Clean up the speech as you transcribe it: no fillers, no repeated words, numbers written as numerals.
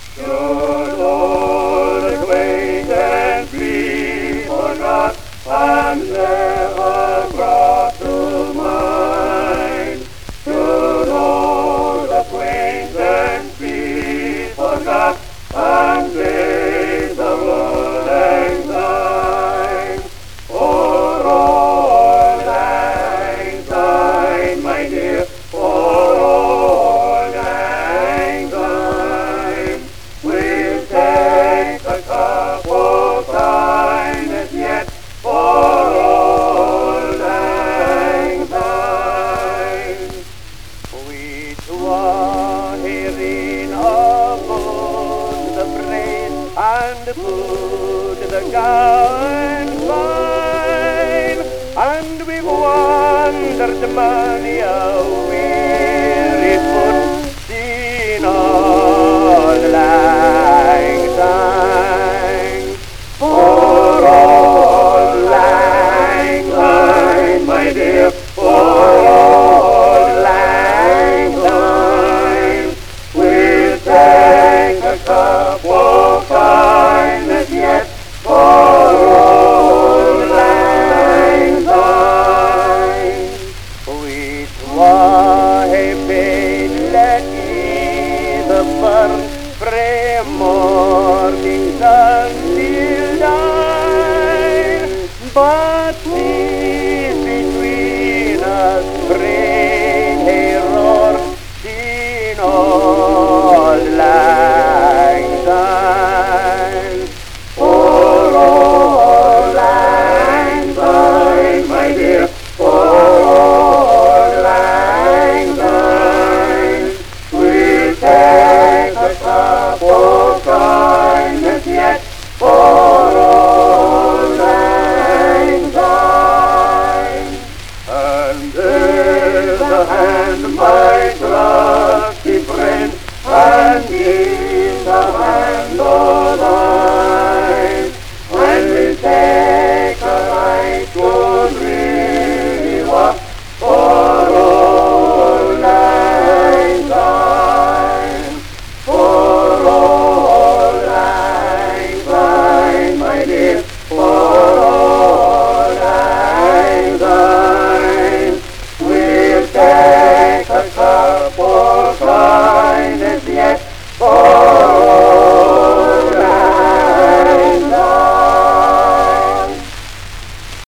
Should old acquaintance be forgot and never brought to mind? Should old acquaintance be forgot and days the world lang syne? For old lang syne, my dear, for old lang syne, we'll take a cup of kindness yet for old lang syne. We twa herein upon the braes and put the gown fine, and we've wandered many a weary foot, seen old lang syne. For old lang syne, my dear, for old lang syne, we'll take a cup of kindness yet for old lang syne. We twa hae paid let either burn frae morning sun till dawn, but peace between us bring hae roar, seen old lang syne. For old lang syne, my dear, for old lang syne, we'll take a cup of kindness yet for old lang syne. And there's a hand, my trusty friend, and give the hand of thine, and we'll take a right good really walk for old lang syne. For old lang syne, my dear, for old lang syne, we'll take a cup of